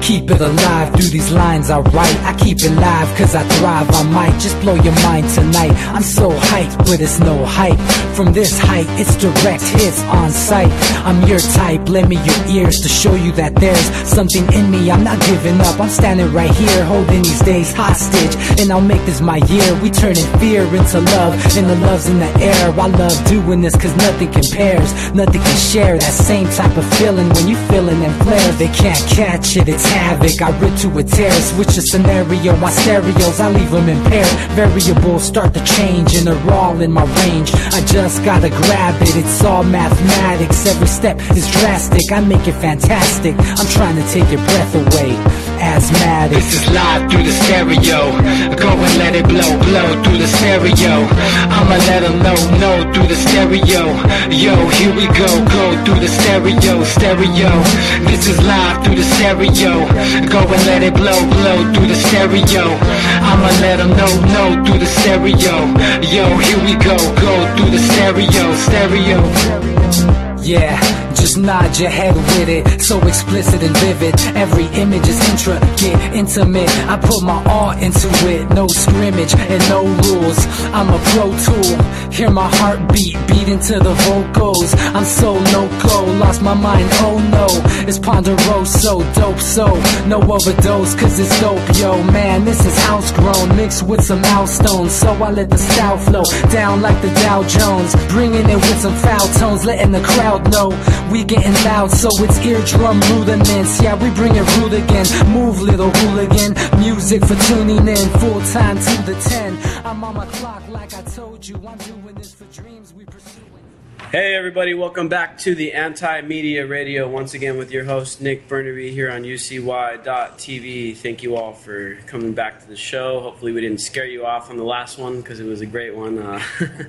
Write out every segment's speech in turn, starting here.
keep it alive through these lines I write. I keep it live cause I thrive. I might just blow your mind tonight. I'm so hyped, but it's no hype. From this height, it's direct hits on sight. I'm your type, lend me your ears to show you that there's something in me. I'm not giving up, I'm standing right here holding these days hostage, and I'll make this my year. We turning fear into love, and the love's in the air. I love doing this cause nothing compares, nothing can share that same type of feeling when you feeling them flares. They can't catch it, it's havoc. I rip to a tear, switch the scenario. My stereos, I leave them impaired. Variables start to change and they're all in my range. I just gotta grab it, it's all mathematics. Every step is drastic, I make it fantastic. I'm trying to take your breath away. Asthmatic. This is live through the stereo. Go and let it blow, blow through the stereo. I'ma let them know through the stereo. Yo, here we go through the stereo, stereo. This is live through the stereo. Go and let it blow, blow through the stereo. I'ma let them know through the stereo. Yo, here we go through the stereo, stereo. Yeah, just nod your head with it, so explicit and vivid. Every image is intricate, intimate. I put my all into it, no scrimmage and no rules. I'm a pro tool, hear my heartbeat, beat into the vocals. I'm so loco, lost my mind, oh no. It's ponderoso, dope, so no overdose, cause it's dope, yo. Man, this is house grown, mixed with some milestones. So I let the style flow down like the Dow Jones, bringing it with some foul tones, letting the crowd know we getting loud, so it's eardrum rudiments. Yeah, we bring it rude again. Move, little hooligan. Music for tuning in, full time to the 10. I'm on my clock like I told you. I'm doing this for dreams we pursue. Hey everybody, welcome back to the Anti-Media Radio. Once again with your host Nick Burnaby here on UCY.TV. Thank you all for coming back to the show. Hopefully we didn't scare you off on the last one because it was a great one.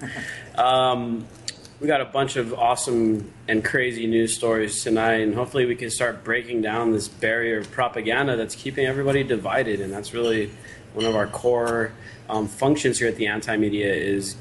We got a bunch of awesome and crazy news stories tonight, and hopefully we can start breaking down this barrier of propaganda that's keeping everybody divided. And that's really one of our core functions here at the Anti-Media, is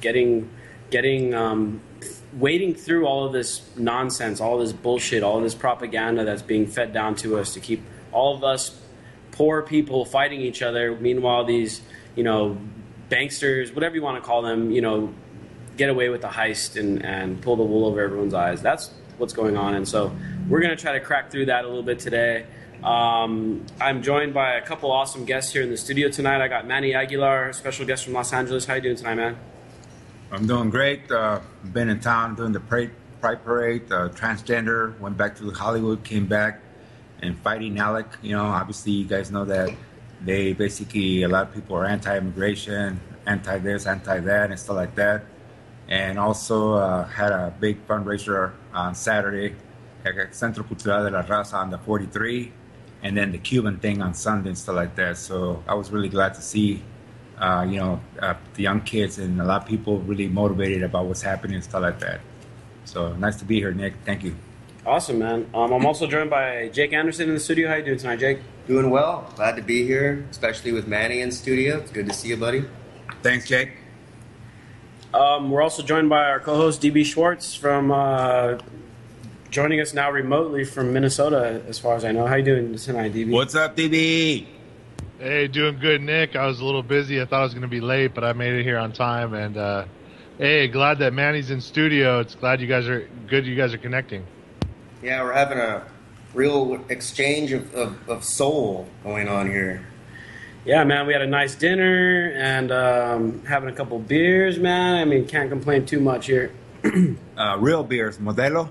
wading through all of this nonsense, all of this bullshit, all of this propaganda that's being fed down to us to keep all of us poor people fighting each other. Meanwhile, these, banksters, whatever you want to call them, get away with the heist and pull the wool over everyone's eyes. That's what's going on. And so we're going to try to crack through that a little bit today. I'm joined by a couple awesome guests here in the studio tonight. I got Manny Aguilar, special guest from Los Angeles. How you doing tonight, man? I'm doing great. Been in town doing the Pride Parade, transgender, went back to Hollywood, came back, and fighting ALEC. Obviously you guys know that they basically, a lot of people are anti-immigration, anti-this, anti-that, and stuff like that. And also had a big fundraiser on Saturday at Centro Cultural de la Raza on the 43, and then the Cuban thing on Sunday and stuff like that. So I was really glad to see, the young kids and a lot of people really motivated about what's happening and stuff like that. So nice to be here, Nick. Thank you. Awesome, man. I'm also joined by Jake Anderson in the studio. How you doing tonight, Jake? Doing well. Glad to be here, especially with Manny in studio. It's good to see you, buddy. Thanks, Jake. We're also joined by our co-host DB Schwartz from joining us now remotely from Minnesota, as far as I know. How you doing tonight, DB? What's up, DB? Hey, doing good, Nick. I was a little busy. I thought I was going to be late, but I made it here on time. And hey, glad that Manny's in studio. It's glad you guys are good. You guys are connecting. Yeah, we're having a real exchange of soul going on here. Yeah, man, we had a nice dinner and having a couple beers, man. I mean, can't complain too much here. Real beers, Modelo.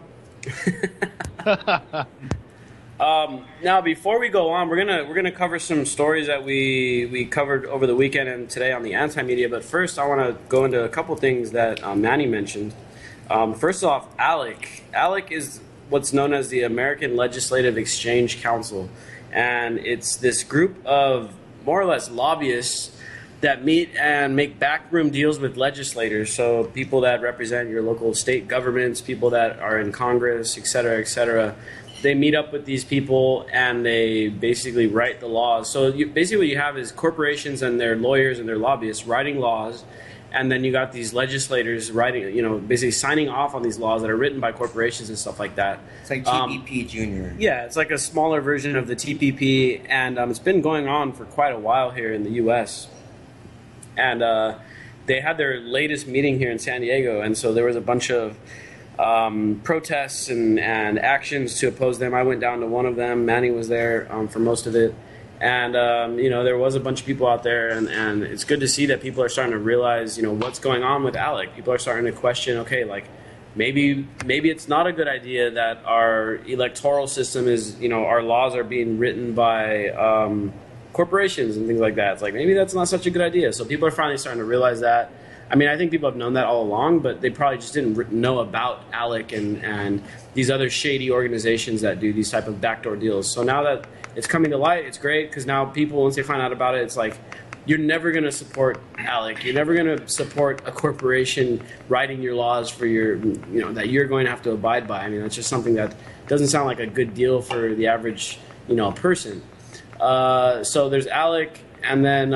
Now, before we go on, we're gonna cover some stories that we covered over the weekend and today on the Anti-Media. But first, I want to go into a couple things that Manny mentioned. First off, ALEC. ALEC is what's known as the American Legislative Exchange Council, and it's this group of more or less lobbyists that meet and make backroom deals with legislators. So people that represent your local state governments, people that are in Congress, et cetera, they meet up with these people and they basically write the laws. So basically what you have is corporations and their lawyers and their lobbyists writing laws, and then you got these legislators writing, basically signing off on these laws that are written by corporations and stuff like that. It's like TPP Junior. Yeah, it's like a smaller version of the TPP, and it's been going on for quite a while here in the U.S. And they had their latest meeting here in San Diego, and so there was a bunch of protests and actions to oppose them. I went down to one of them. Manny was there for most of it. And, there was a bunch of people out there, and it's good to see that people are starting to realize, what's going on with ALEC. People are starting to question, okay, like, maybe it's not a good idea that our electoral system is, our laws are being written by corporations and things like that. It's like, maybe that's not such a good idea. So people are finally starting to realize that. I mean, I think people have known that all along, but they probably just didn't know about ALEC and these other shady organizations that do these type of backdoor deals. So now that it's coming to light, it's great, because now people, once they find out about it, it's like, you're never going to support ALEC. You're never going to support a corporation writing your laws for your, that you're going to have to abide by. I mean, that's just something that doesn't sound like a good deal for the average, person. So there's ALEC, and then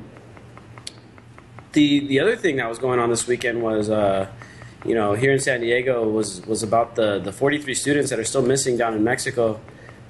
the other thing that was going on this weekend was, here in San Diego was about the 43 students that are still missing down in Mexico.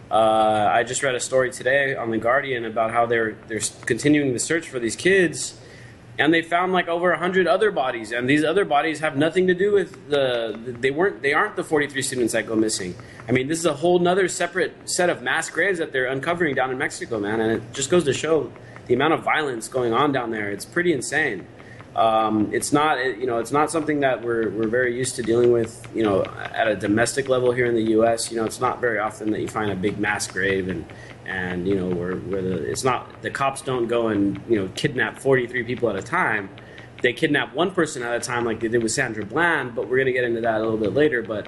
I just read a story today on The Guardian about how they're continuing the search for these kids, and they found like over 100 other bodies, and these other bodies have nothing to do with they aren't the 43 students that go missing. I mean, this is a whole nother separate set of mass graves that they're uncovering down in Mexico, man, and it just goes to show the amount of violence going on down there. It's pretty insane. It's not something that we're very used to dealing with, at a domestic level here in the U.S. It's not very often that you find a big mass grave and where it's not, the cops don't go and kidnap 43 people at a time. They kidnap one person at a time, like they did with Sandra Bland. But we're going to get into that a little bit later. But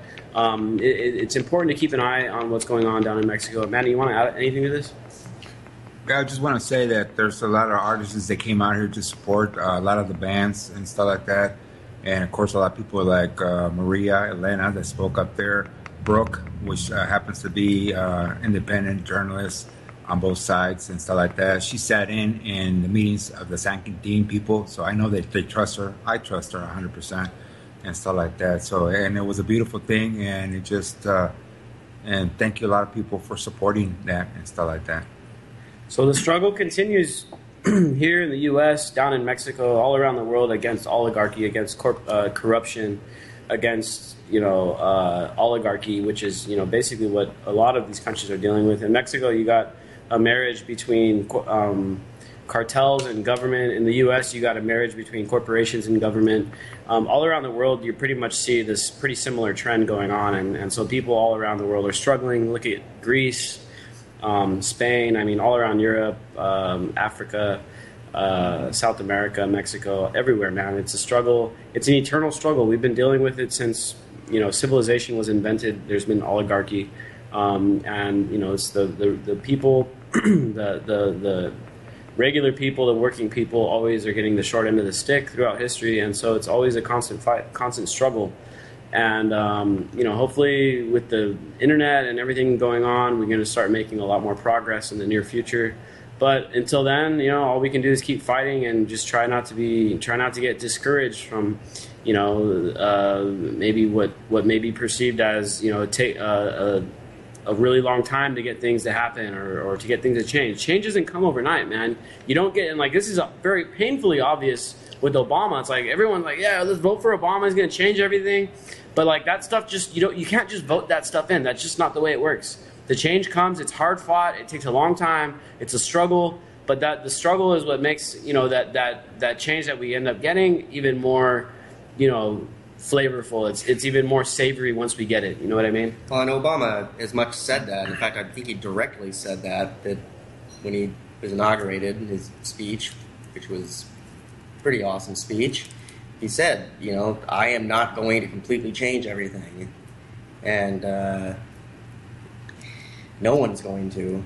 it's important to keep an eye on what's going on down in Mexico. Manny, you want to add anything to this? I just want to say that there's a lot of artists that came out here to support a lot of the bands and stuff like that. And, of course, a lot of people like Maria Elena that spoke up there. Brooke, which happens to be independent journalist on both sides and stuff like that. She sat in the meetings of the San Quintin people, so I know that they trust her. I trust her 100% and stuff like that. So, and it was a beautiful thing, and it just and thank you a lot of people for supporting that and stuff like that. So the struggle continues here in the U.S., down in Mexico, all around the world against oligarchy, against corruption, against oligarchy, which is basically what a lot of these countries are dealing with. In Mexico, you got a marriage between cartels and government. In the U.S., you got a marriage between corporations and government. All around the world, you pretty much see this pretty similar trend going on, and so people all around the world are struggling. Look at Greece. Spain, I mean, all around Europe, Africa, South America, Mexico, everywhere, man. It's a struggle. It's an eternal struggle. We've been dealing with it since, civilization was invented. There's been oligarchy. It's the people, the regular people, the working people always are getting the short end of the stick throughout history. And so it's always a constant fight, constant struggle. And, hopefully with the internet and everything going on, we're going to start making a lot more progress in the near future. But until then, all we can do is keep fighting and just try not to get discouraged from, maybe what may be perceived as, take a really long time to get things to happen or to get things to change. Change doesn't come overnight, man. You don't get, and like, this is very painfully obvious with Obama. It's like everyone's like, yeah, let's vote for Obama. He's going to change everything. But like that stuff, just you can't just vote that stuff in. That's just not the way it works. The change comes. It's hard fought. It takes a long time. It's a struggle. But the struggle is what makes that change that we end up getting even more, flavorful. It's even more savory once we get it. You know what I mean? Well, and Obama as much said that. In fact, I think he directly said that when he was inaugurated, his speech, which was a pretty awesome speech. He said, I am not going to completely change everything. And no one's going to.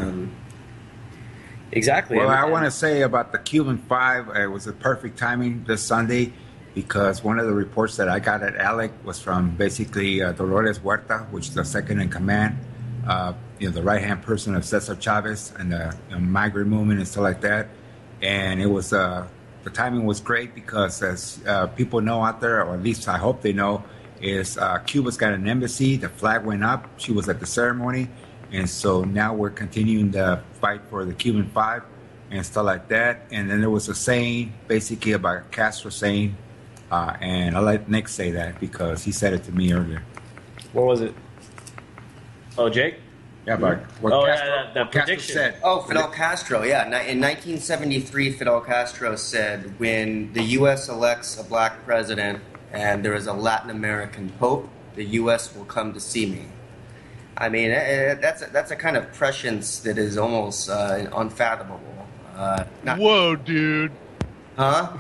Exactly. Well, I want to say about the Cuban Five, it was a perfect timing this Sunday because one of the reports that I got at ALEC was from basically Dolores Huerta, which is the second in command, the right-hand person of Cesar Chavez and the migrant movement and stuff like that. And it was the timing was great because, as people know out there, or at least I hope they know, is Cuba's got an embassy. The flag went up. She was at the ceremony. And so now we're continuing the fight for the Cuban Five and stuff like that. And then there was a saying basically about Castro saying, and I'll let Nick say that because he said it to me earlier. What was it? Oh, Jake? Yeah, but what that Castro prediction. said. Oh, Fidel Castro, yeah. In 1973, Fidel Castro said, when the U.S. elects a black president and there is a Latin American pope, the U.S. will come to see me. I mean, that's a kind of prescience that is almost unfathomable. Whoa, dude. Huh?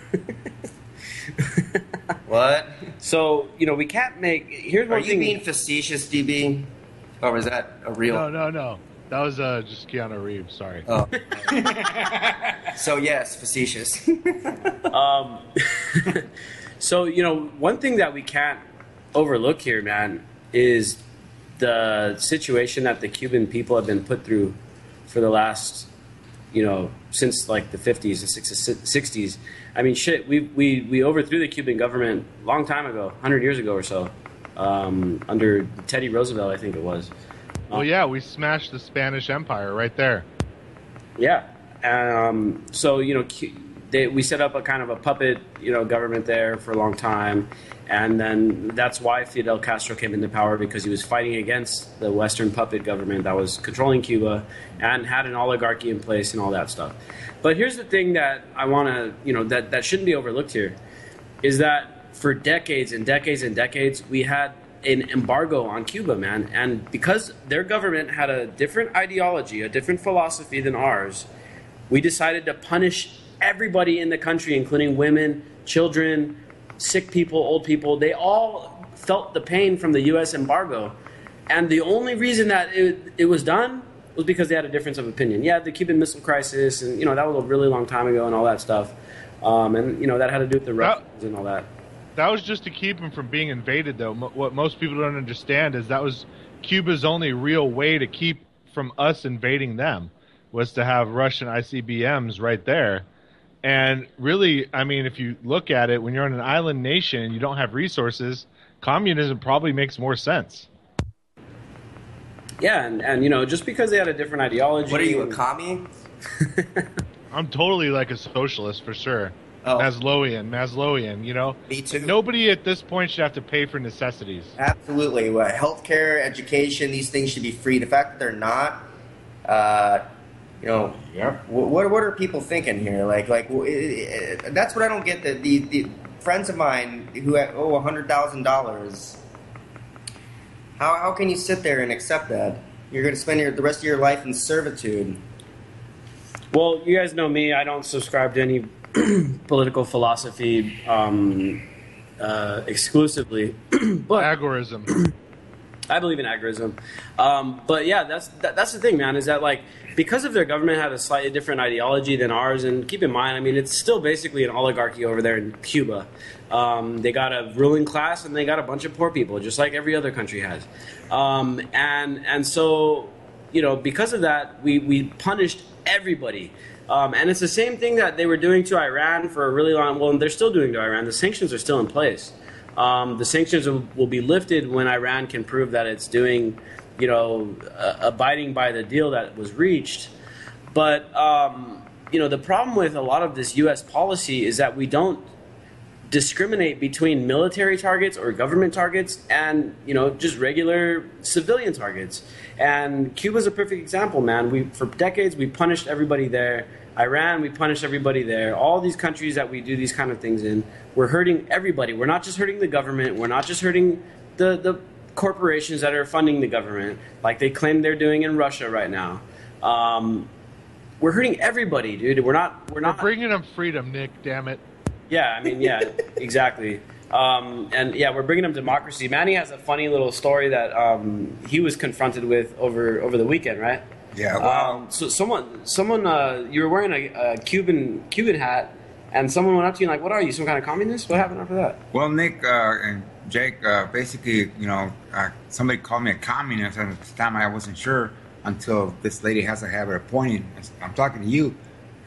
What? So, we can't make... Here's Are one you thing... being facetious, DB? Or was that a real... No. That was just Keanu Reeves, sorry. Oh. So, yes, facetious. So, one thing that we can't overlook here, man, is the situation that the Cuban people have been put through for the last, since like the 50s and 60s. I mean, shit, we overthrew the Cuban government a long time ago, 100 years ago or so, under Teddy Roosevelt, I think it was. Well, yeah, we smashed the Spanish Empire right there. Yeah. So, we set up a kind of a puppet, government there for a long time. And then that's why Fidel Castro came into power, because he was fighting against the Western puppet government that was controlling Cuba and had an oligarchy in place and all that stuff. But here's the thing that I want to, that shouldn't be overlooked here, is that for decades and decades and decades, we had an embargo on Cuba, man. And because their government had a different ideology, a different philosophy than ours, we decided to punish everybody in the country, including women, children, sick people, old people. They all felt the pain from the U.S. embargo. And the only reason that it was done was because they had a difference of opinion. Yeah, the Cuban Missile Crisis, and, that was a really long time ago and all that stuff. And, that had to do with the Russians and all that. That was just to keep them from being invaded, though. What most people don't understand is that was Cuba's only real way to keep from us invading them, was to have Russian ICBMs right there. And really, I mean, if you look at it, when you're on an island nation and you don't have resources, communism probably makes more sense. Yeah, and just because they had a different ideology... What are you, a commie? I'm totally like a socialist for sure. Oh. Maslowian, Me too. Nobody at this point should have to pay for necessities. Absolutely. Healthcare, education, these things should be free. The fact that they're not... what are people thinking here? That's what I don't get. The friends of mine who owe $100,000. How can you sit there and accept that? You're going to spend the rest of your life in servitude. Well, you guys know me. I don't subscribe to any political philosophy exclusively. But Agorism. I believe in agorism. But yeah, that's the thing, man, is that because of their government had a slightly different ideology than ours, and keep in mind, I mean, it's still basically an oligarchy over there in Cuba. They got a ruling class and they got a bunch of poor people, just like every other country has. And so, because of that, we punished everybody. And it's the same thing that they were doing to Iran for a really long... Well, they're still doing to Iran. The sanctions are still in place. The sanctions will be lifted when Iran can prove that it's doing, abiding by the deal that was reached. But, the problem with a lot of this U.S. policy is that we don't discriminate between military targets or government targets and, just regular civilian targets. And Cuba's a perfect example, man. For decades, we punished everybody there. Iran, we punished everybody there. All these countries that we do these kind of things in, we're hurting everybody. We're not just hurting the government. We're not just hurting the corporations that are funding the government, like they claim they're doing in Russia right now. We're hurting everybody, dude. We're bringing them freedom, Nick. Damn it. Yeah, I mean, yeah, exactly. And yeah, we're bringing them democracy. Manny has a funny little story that he was confronted with over the weekend, right? Yeah. Wow. So someone, you were wearing a Cuban hat, and someone went up to you and like, "What are you? Some kind of communist?" What happened after that? Well, Nick and Jake, basically, somebody called me a communist, and at the time I wasn't sure until this lady has a habit of pointing. I'm talking to you,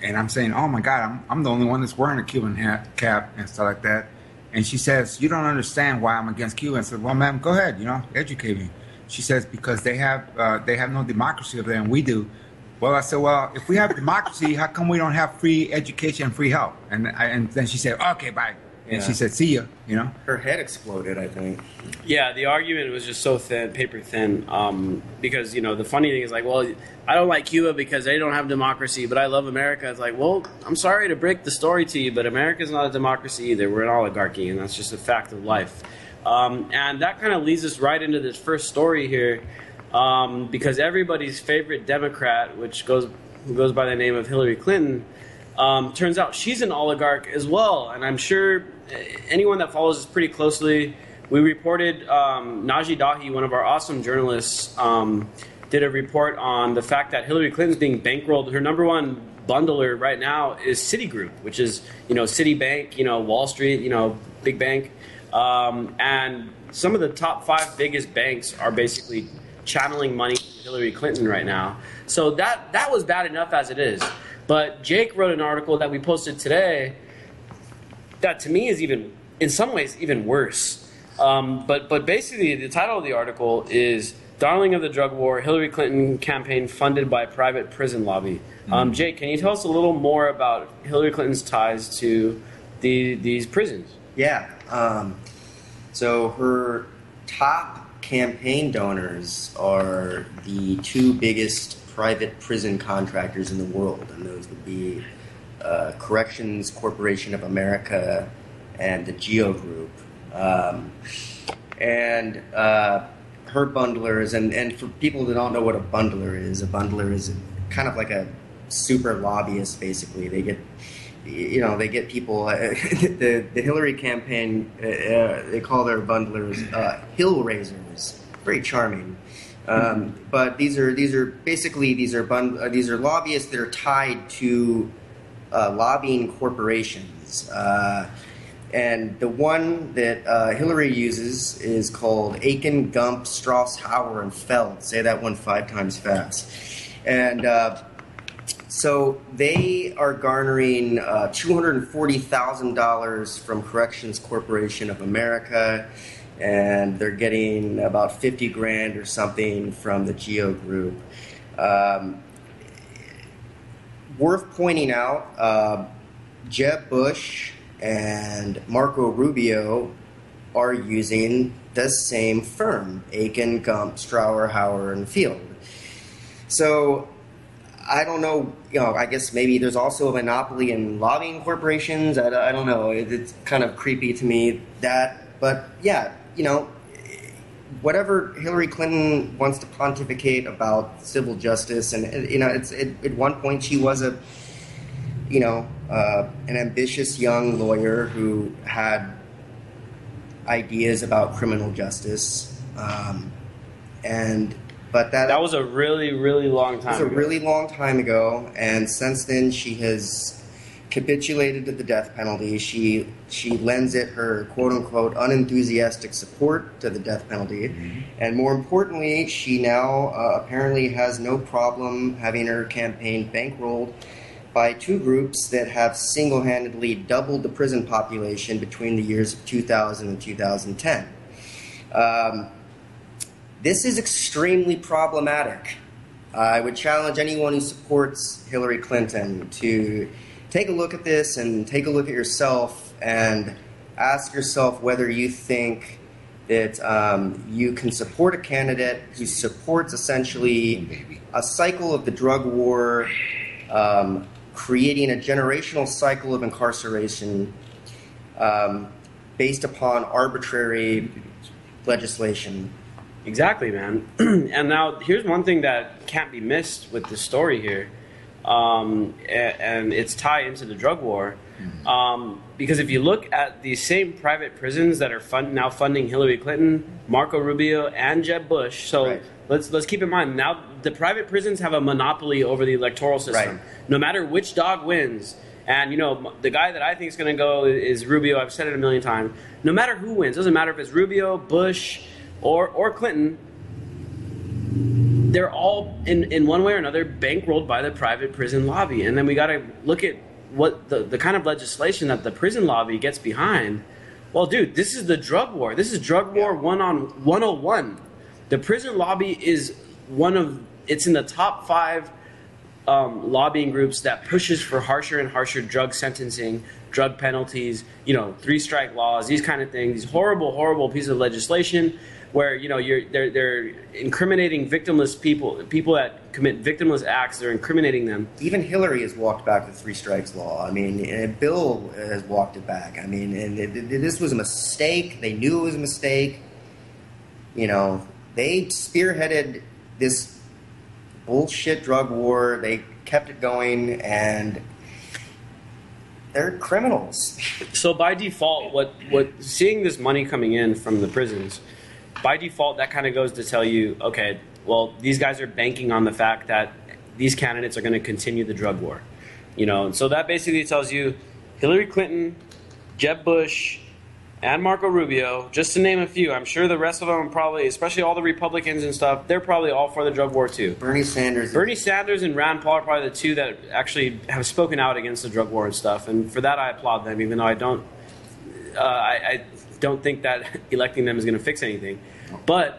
And I'm saying, oh my God, I'm the only one that's wearing a Cuban cap and stuff like that. And she says, you don't understand why I'm against Cuba. I said, well, ma'am, go ahead, educate me. She says, because they have no democracy over there, and we do. Well, I said, well, if we have democracy, how come we don't have free education and free health? And then she said, okay, bye. And she said, see ya, Her head exploded, I think. Yeah, the argument was just so thin, paper thin, because, the funny thing is like, well, I don't like Cuba because they don't have democracy, but I love America. It's like, well, I'm sorry to break the story to you, but America's not a democracy either. We're an oligarchy, and that's just a fact of life. And that kind of leads us right into this first story here, because everybody's favorite Democrat, who goes by the name of Hillary Clinton, turns out she's an oligarch as well. And I'm sure anyone that follows us pretty closely, we reported Najee Dahi, one of our awesome journalists, did a report on the fact that Hillary Clinton's being bankrolled. Her number one bundler right now is Citigroup, which is, Citibank, Wall Street, big bank. And some of the top 5 biggest banks are basically channeling money to Hillary Clinton right now. So that was bad enough as it is. But Jake wrote an article that we posted today that to me is in some ways even worse. But basically the title of the article is Darling of the Drug War, Hillary Clinton Campaign Funded by Private Prison Lobby. Jake, can you tell us a little more about Hillary Clinton's ties to these prisons? Yeah. So her top campaign donors are the 2 biggest private prison contractors in the world, and those would be Corrections Corporation of America and the GEO Group. Her bundlers, and for people that don't know what a bundler is kind of like a super lobbyist, basically. They get people, the Hillary campaign, they call their bundlers hill raisers. Very charming. But these are lobbyists that are tied to lobbying corporations. And the one that Hillary uses is called Aiken, Gump, Strauss, Hauer, and Feld. Say that one 5 times fast. And so they are garnering $240,000 from Corrections Corporation of America, and they're getting about $50,000 or something from the GEO Group. Worth pointing out, Jeb Bush and Marco Rubio are using the same firm, Aiken, Gump, Strauer, Hauer, and Field. So I don't know, I guess maybe there's also a monopoly in lobbying corporations. I don't know. It's kind of creepy to me but yeah, whatever Hillary Clinton wants to pontificate about civil justice, and it's at one point she was an ambitious young lawyer who had ideas about criminal justice, but that was a really, really long time ago. It was a really long time ago, and since then she has capitulated to the death penalty. She lends it her quote-unquote unenthusiastic support to the death penalty. Mm-hmm. And more importantly, she now apparently has no problem having her campaign bankrolled by 2 groups that have single-handedly doubled the prison population between the years of 2000 and 2010. This is extremely problematic. I would challenge anyone who supports Hillary Clinton to take a look at this and take a look at yourself and ask yourself whether you think that you can support a candidate who supports essentially a cycle of the drug war, creating a generational cycle of incarceration based upon arbitrary legislation. Exactly, man. And now here's one thing that can't be missed with the story here. And it's tied into the drug war. Because if you look at the same private prisons that are now funding Hillary Clinton, Marco Rubio, and Jeb Bush, so right. let's keep in mind, now the private prisons have a monopoly over the electoral system. Right. No matter which dog wins, and the guy that I think is going to go is Rubio. I've said it a million times. No matter who wins, doesn't matter if it's Rubio, Bush, or Clinton, they're all in one way or another bankrolled by the private prison lobby. And then we got to look at what the kind of legislation that the prison lobby gets behind. Well, dude, this is the drug war. This is drug war 101. The prison lobby is it's in the top 5 lobbying groups that pushes for harsher and harsher drug sentencing, drug penalties, 3-strike laws, these kind of things, these horrible pieces of legislation where, they're incriminating victimless people that commit victimless acts, they're incriminating them. Even Hillary has walked back the 3 strikes law. I mean, Bill has walked it back. I mean, and this was a mistake. They knew it was a mistake. They spearheaded this bullshit drug war. They kept it going, and they're criminals. So by default, what seeing this money coming in from the prisons, by default, that kind of goes to tell you, okay, well, these guys are banking on the fact that these candidates are going to continue the drug war. And so that basically tells you Hillary Clinton, Jeb Bush, and Marco Rubio, just to name a few. I'm sure the rest of them probably, especially all the Republicans and stuff, they're probably all for the drug war too. Bernie Sanders and Rand Paul are probably the 2 that actually have spoken out against the drug war and stuff. And for that, I applaud them, even though I don't think that electing them is going to fix anything. But,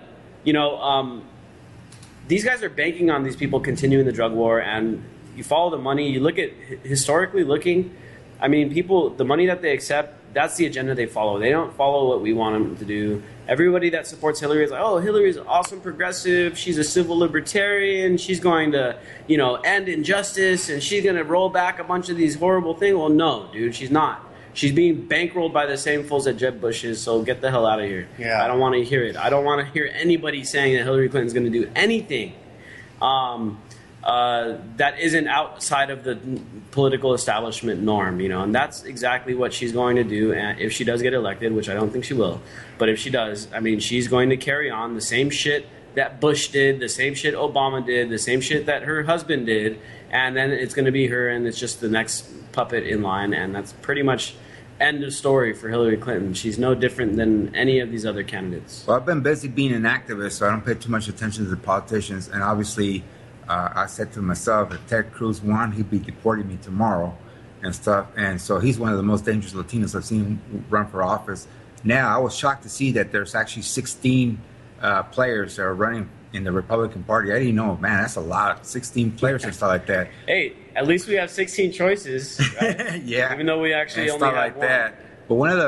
these guys are banking on these people continuing the drug war, and you follow the money. You look at, historically looking, I mean, the money that they accept, that's the agenda they follow. They don't follow what we want them to do. Everybody that supports Hillary is like, oh, Hillary's an awesome progressive. She's a civil libertarian. She's going to, end injustice, and she's going to roll back a bunch of these horrible things. Well, no, dude, she's not. She's being bankrolled by the same fools that Jeb Bush is, so get the hell out of here. Yeah. I don't want to hear it. I don't want to hear anybody saying that Hillary Clinton's going to do anything that isn't outside of the political establishment norm, and that's exactly what she's going to do if she does get elected, which I don't think she will. But if she does, I mean, she's going to carry on the same shit that Bush did, the same shit Obama did, the same shit that her husband did, and then it's going to be her, and it's just the next puppet in line, and that's pretty much end of story for Hillary Clinton. She's no different than any of these other candidates. Well, I've been busy being an activist, so I don't pay too much attention to the politicians. And obviously, I said to myself, if Ted Cruz won, he'd be deporting me tomorrow and stuff. And so he's one of the most dangerous Latinos I've seen run for office. Now, I was shocked to see that there's actually 16 players that are running in the Republican Party. I didn't know, man, that's a lot. 16 players and stuff like that. Hey, at least we have 16 choices, right? Yeah. Even though we actually only have like one. That. But one of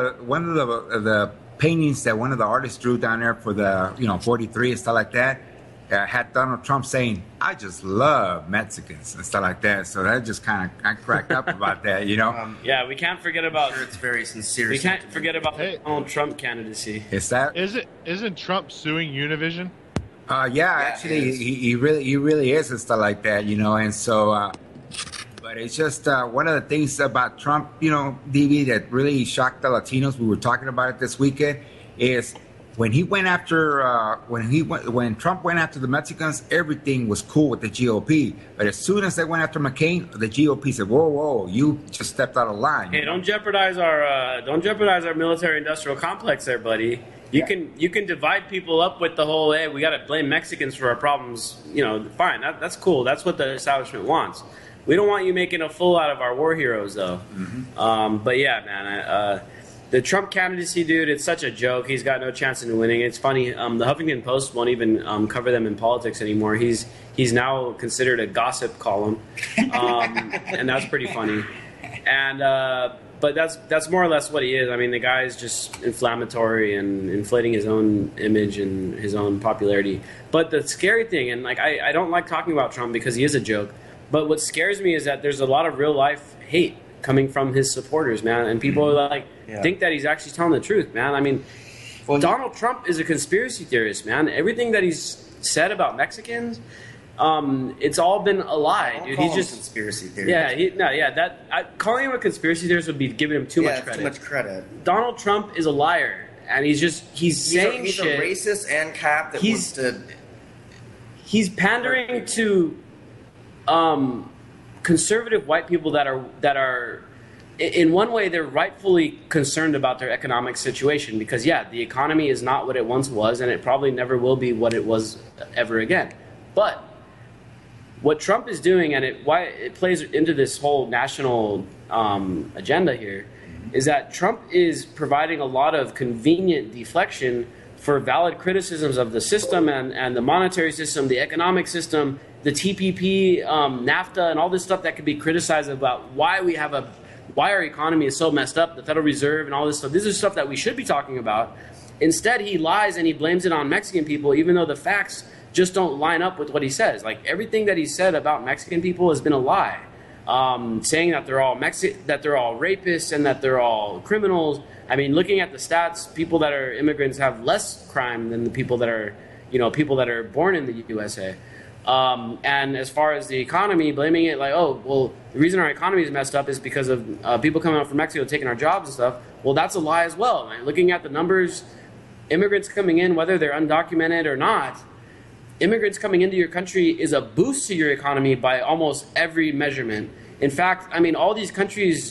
the paintings that one of the artists drew down there for the 43 and stuff like that had Donald Trump saying, "I just love Mexicans" and stuff like that. So that just I cracked up about that, Yeah, we can't forget about. It's very sincere. We can't forget about the Donald Trump candidacy. Isn't Trump suing Univision? Actually, he really is and stuff like that, and so. But it's just one of the things about Trump, DB, that really shocked the Latinos. We were talking about it this weekend. Is when he went after when Trump went after the Mexicans, everything was cool with the GOP. But as soon as they went after McCain, the GOP said, "Whoa, you just stepped out of line." Hey, don't jeopardize our military-industrial complex, there, buddy. You can divide people up with the whole, hey, we got to blame Mexicans for our problems. Fine, that's cool. That's what the establishment wants. We don't want you making a fool out of our war heroes, though. Mm-hmm. But yeah, man, the Trump candidacy, dude, it's such a joke. He's got no chance in winning. It's funny. The Huffington Post won't even cover them in politics anymore. He's now considered a gossip column, and that's pretty funny. And but that's more or less what he is. I mean, the guy is just inflammatory and inflating his own image and his own popularity. But the scary thing, and I don't like talking about Trump because he is a joke. But what scares me is that there's a lot of real life hate coming from his supporters, man. And people think that he's actually telling the truth, man. I mean, Donald Trump is a conspiracy theorist, man. Everything that he's said about Mexicans, it's all been a lie, dude. He's just conspiracy theorist. Calling him a conspiracy theorist would be giving him too much credit. Too much credit. Donald Trump is a liar, and he's saying he's shit. He's a racist and cap that wants to. He's pandering to conservative white people that are in one way they're rightfully concerned about their economic situation because the economy is not what it once was, and it probably never will be what it was ever again. But what Trump is doing, and why it plays into this whole national agenda here, is that Trump is providing a lot of convenient deflection for valid criticisms of the system and the monetary system, the economic system, the TPP, NAFTA, and all this stuff that could be criticized about why our economy is so messed up, the Federal Reserve and all this stuff. This is stuff that we should be talking about. Instead, he lies and he blames it on Mexican people, even though the facts just don't line up with what he says. Like, everything that he said about Mexican people has been a lie. Saying that they're all rapists and that they're all criminals. I mean, looking at the stats, people that are immigrants have less crime than the people that are born in the USA. And as far as the economy, blaming it like, oh, well, the reason our economy is messed up is because of people coming out from Mexico taking our jobs and stuff. Well, that's a lie as well. Man. Looking at the numbers, immigrants coming in, whether they're undocumented or not, immigrants coming into your country is a boost to your economy by almost every measurement. In fact, I mean, all these countries,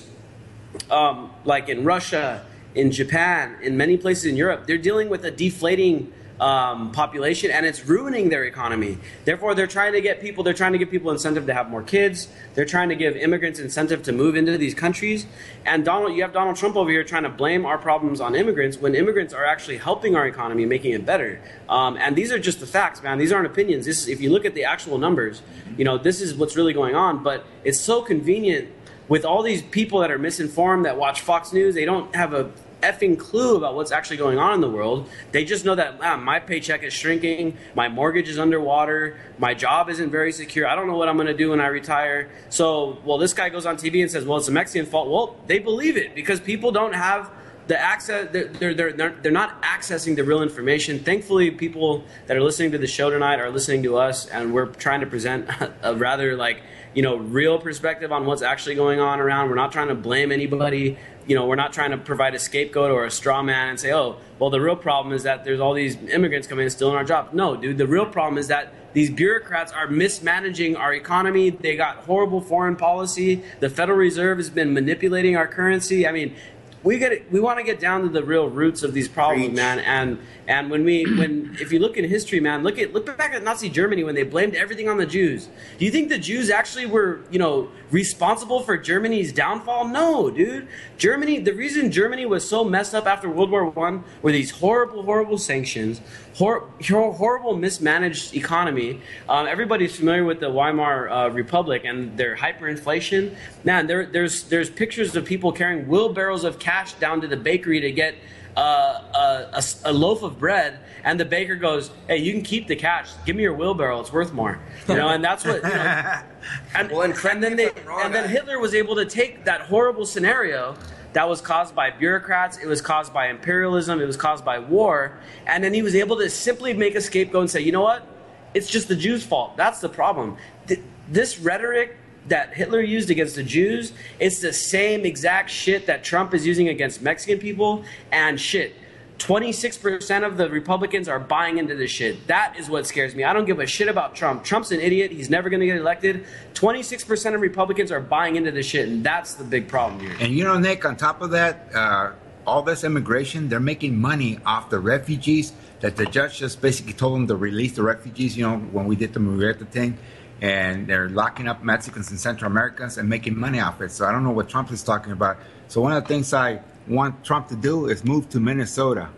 like in Russia, in Japan, in many places in Europe, they're dealing with a deflating population, and it's ruining their economy. Therefore, they're trying to give people incentive to have more kids. They're trying to give immigrants incentive to move into these countries. And you have Donald Trump over here trying to blame our problems on immigrants when immigrants are actually helping our economy, making it better. And these are just the facts, man. These aren't opinions. If you look at the actual numbers, this is what's really going on. But it's so convenient with all these people that are misinformed, that watch Fox News. They don't have a effing clue about what's actually going on in the world. They just know that my paycheck is shrinking, my mortgage is underwater, my job isn't very secure, I don't know what I'm going to do when I retire. So, this guy goes on TV and says, well, it's the Mexican fault. Well, they believe it because people don't have the access. They're not accessing the real information. Thankfully, people that are listening to the show tonight are listening to us, and we're trying to present a rather real perspective on what's actually going on around. We're not trying to blame anybody. We're not trying to provide a scapegoat or a straw man and say, oh, well, the real problem is that there's all these immigrants coming in and stealing our jobs. No, dude, the real problem is that these bureaucrats are mismanaging our economy. They got horrible foreign policy. The Federal Reserve has been manipulating our currency. I mean, we want to get down to the real roots of these problems, man. And if you look in history, man, look back at Nazi Germany when they blamed everything on the Jews. Do you think the Jews actually were, responsible for Germany's downfall? No, dude. The reason Germany was so messed up after World War I were these horrible, horrible sanctions, horrible mismanaged economy. Everybody's familiar with the Weimar Republic and their hyperinflation. Man, there's pictures of people carrying wheelbarrows of cash down to the bakery to get a loaf of bread, and the baker goes, "Hey, you can keep the cash. Give me your wheelbarrow; it's worth more." And that's what. And then Hitler was able to take that horrible scenario that was caused by bureaucrats, it was caused by imperialism, it was caused by war, and then he was able to simply make a scapegoat and say, you know what? It's just the Jews' fault. That's the problem. This rhetoric that Hitler used against the Jews, it's the same exact shit that Trump is using against Mexican people, and 26% of the Republicans are buying into this shit. That is what scares me. I don't give a shit about Trump. Trump's an idiot. He's never going to get elected. 26% of Republicans are buying into this shit, and that's the big problem here. And Nick, on top of that, all this immigration, they're making money off the refugees that the judge just basically told them to release the refugees, when we did the Murrieta thing. And they're locking up Mexicans and Central Americans and making money off it. So I don't know what Trump is talking about. So one of the things I want Trump to do is move to Minnesota.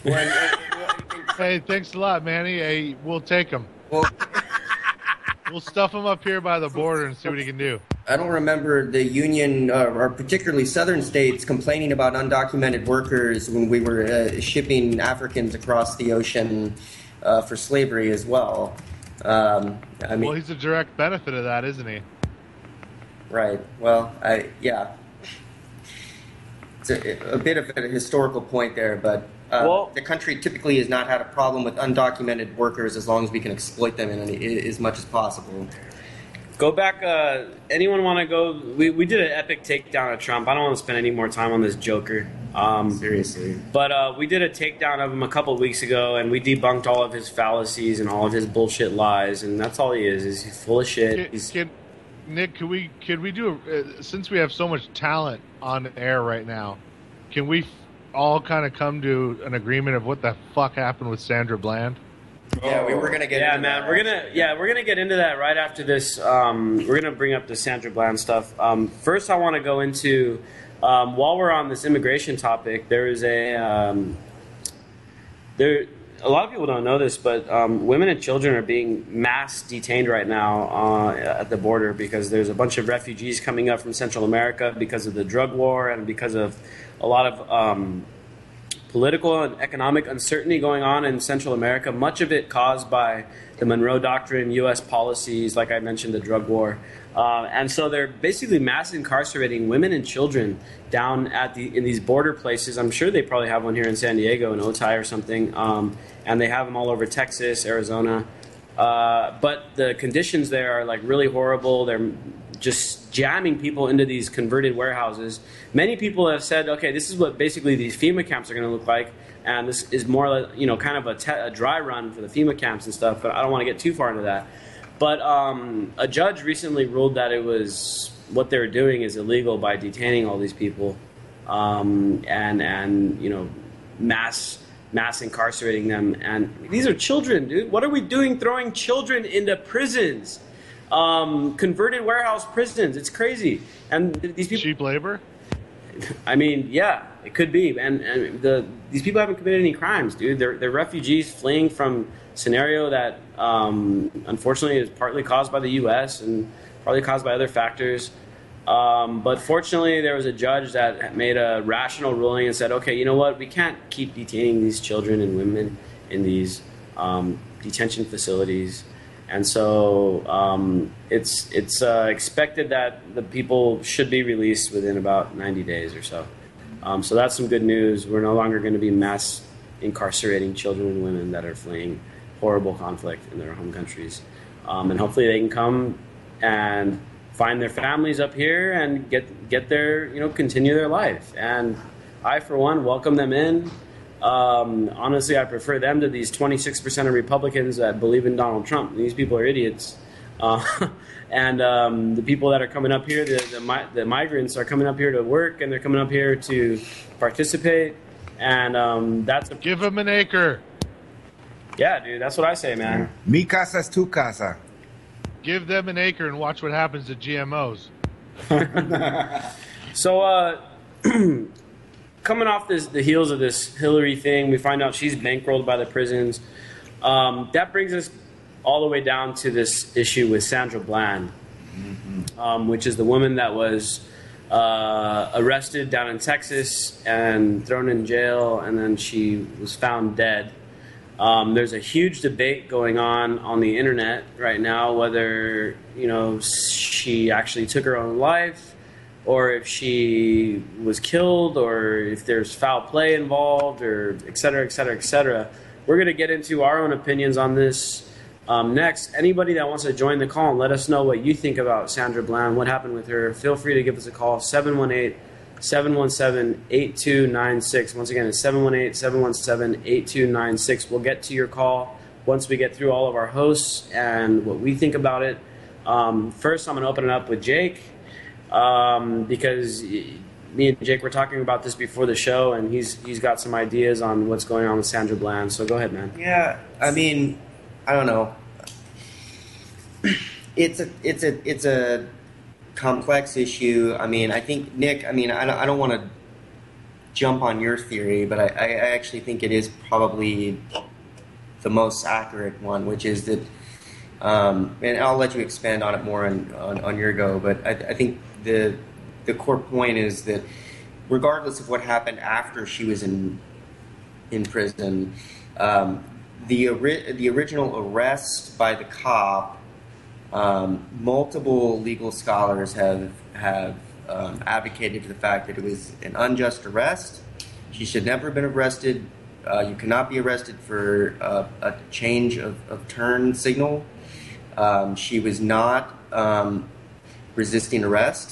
Hey, thanks a lot, Manny. Hey, we'll take him. We'll stuff him up here by the border and see what he can do. I don't remember the union, or particularly southern states, complaining about undocumented workers when we were shipping Africans across the ocean for slavery as well. Well, he's a direct benefit of that, isn't he? Right. Well, yeah. It's a bit of a historical point there, but the country typically has not had a problem with undocumented workers as long as we can exploit them as much as possible. Go back. Anyone want to go? We did an epic takedown of Trump. I don't want to spend any more time on this joker. Seriously. But we did a takedown of him a couple of weeks ago, and we debunked all of his fallacies and all of his bullshit lies. And that's all he is he's full of shit. Nick, could we do since we have so much talent on air right now, can we all kind of come to an agreement of what the fuck happened with Sandra Bland? Yeah, we were gonna get. Yeah, into man, that. we're gonna get into that right after this. We're gonna bring up the Sandra Bland stuff. First, I want to go into while we're on this immigration topic. There is a lot of people don't know this, but women and children are being mass detained right now at the border because there's a bunch of refugees coming up from Central America because of the drug war and because of a lot of political and economic uncertainty going on in Central America, much of it caused by the Monroe Doctrine, U.S. policies, like I mentioned, the drug war. And so they're basically mass incarcerating women and children down in these border places. I'm sure they probably have one here in San Diego, in Otay or something, and they have them all over Texas, Arizona. But the conditions there are like really horrible. They're just jamming people into these converted warehouses. Many people have said, okay, this is what basically these FEMA camps are going to look like, and this is more, kind of a dry run for the FEMA camps and stuff, but I don't want to get too far into that. But a judge recently ruled that it was what they're doing is illegal by detaining all these people and mass incarcerating them. And these are children, dude. What are we doing throwing children into prisons? Converted warehouse prisons. It's crazy. And these people, cheap labor. I mean, yeah, it could be. And these people haven't committed any crimes, dude. They're refugees fleeing from scenario that unfortunately is partly caused by the U.S. and partly caused by other factors. But fortunately, there was a judge that made a rational ruling and said, okay, you know what? We can't keep detaining these children and women in these detention facilities. And so it's expected that the people should be released within about 90 days or so. So that's some good news. We're no longer going to be mass incarcerating children and women that are fleeing horrible conflict in their home countries. And hopefully they can come and find their families up here and get their, continue their life. And I, for one, welcome them in. Honestly, I prefer them to these 26% of Republicans that believe in Donald Trump. These people are idiots. And the people that are coming up here, the migrants are coming up here to work, and they're coming up here to participate. And give them an acre. Yeah, dude, that's what I say, man. Mi casa es tu casa. Give them an acre and watch what happens to GMOs. So, coming off the heels of this Hillary thing, we find out she's bankrolled by the prisons. That brings us all the way down to this issue with Sandra Bland, which is the woman that was arrested down in Texas and thrown in jail, and then she was found dead. There's a huge debate going on the internet right now whether she actually took her own life, or if she was killed, or if there's foul play involved, or et cetera, et cetera, et cetera. We're going to get into our own opinions on this next. Anybody that wants to join the call and let us know what you think about Sandra Bland, what happened with her, feel free to give us a call, 718-717-8296. Once again, it's 718-717-8296. We'll get to your call once we get through all of our hosts and what we think about it. First, I'm going to open it up with Jake. Because me and Jake were talking about this before the show, and he's got some ideas on what's going on with Sandra Bland. So go ahead, man. Yeah, I mean, I don't know. It's a complex issue. I mean, I think Nick. I mean, I don't want to jump on your theory, but I actually think it is probably the most accurate one, which is that. And I'll let you expand on it more on your go, but I think the core point is that regardless of what happened after she was in prison, the original arrest by the cop, multiple legal scholars have advocated for the fact that it was an unjust arrest. She should never have been arrested. You cannot be arrested for a change of turn signal. She was not resisting arrest.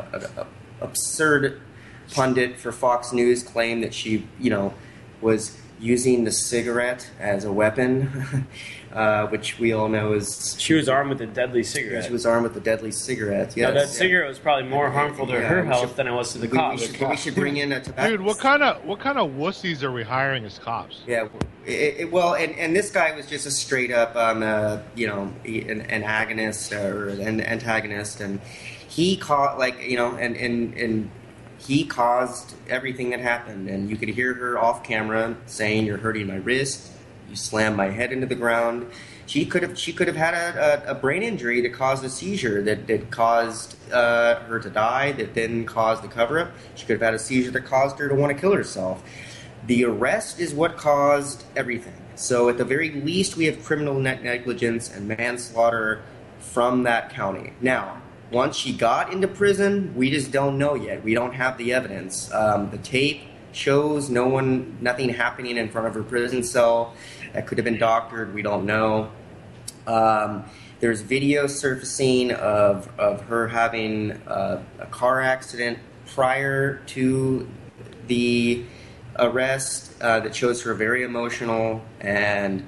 Absurd pundit for Fox News claimed that she, was using the cigarette as a weapon, which we all know is... She was armed with a deadly cigarette. She was armed with a deadly cigarette, yes. Now, that cigarette was probably more harmful to her health than it was to the cops. We should bring in a tobacco... Dude, what kind of wussies are we hiring as cops? Yeah, well, and this guy was just a straight up, an agonist or an antagonist, and he caught, and he caused everything that happened, and you could hear her off camera saying, "You're hurting my wrist. You slammed my head into the ground." She could have had a brain injury that caused a seizure that caused her to die, that then caused the cover up. She could have had a seizure that caused her to want to kill herself. The arrest is what caused everything. So at the very least, we have criminal negligence and manslaughter from that county. Now, once she got into prison, we just don't know yet. We don't have the evidence. The tape shows nothing happening in front of her prison cell. That could have been doctored. We don't know. There's video surfacing of her having a car accident prior to the arrest that shows her very emotional, and